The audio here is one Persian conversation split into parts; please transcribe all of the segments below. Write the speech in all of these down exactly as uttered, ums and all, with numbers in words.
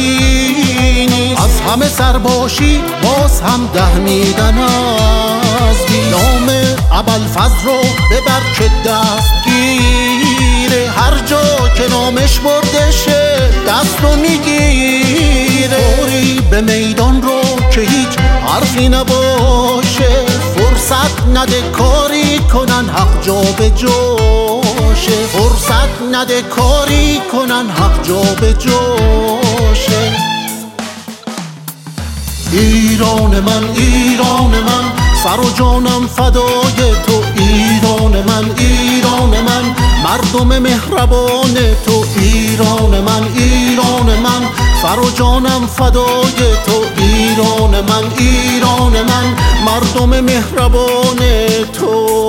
نیست. از همه سرباشی باز هم ده میدن از بیست. نام ابوالفضل رو ببر که دستگیره، هر جا که نامش برده شه دست رو میگیره. طوری به میدان رو که هیچ حرفی نباشه، فرصت نده کاری کنن حق جا به جاشه. فرصت نده کاری کنن حق جا به جاشه. ایران من ایران من سر و جانم فدای تو. ایران من ایران من مردم مهربان تو. ایران من ایران من سر و جانم فدای تو. ایران من ایران من مردم مهربان تو.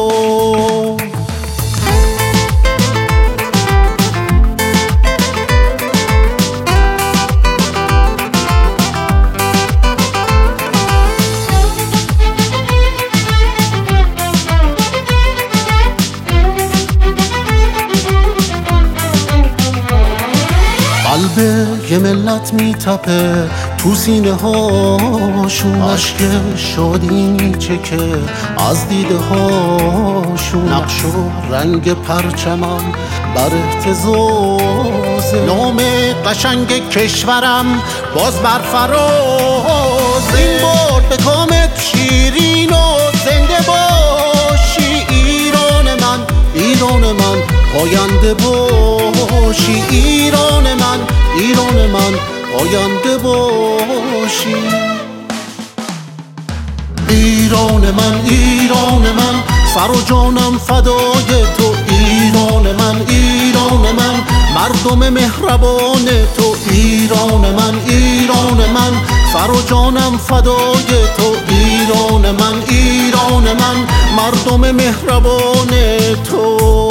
قلب یه ملت میتپه تو سینه هاشون، عشق شادی میچکه از دیده هاشون. نقش و رنگ پرچمم بر اهتزازه، نام قشنگ کشورم باز بر فراز. این بار به کامت شیرین و زنده باشی. ایران من ایران من پاینده باشی. ایران من ایران من پاینده باشی. ایران من ایران من سر و جانم فدای تو. ایران من ایران من مردم مهربان تو. ایران من ایران من سر و جانم فدای تو. ایران من ایران من مردم مهربان تو.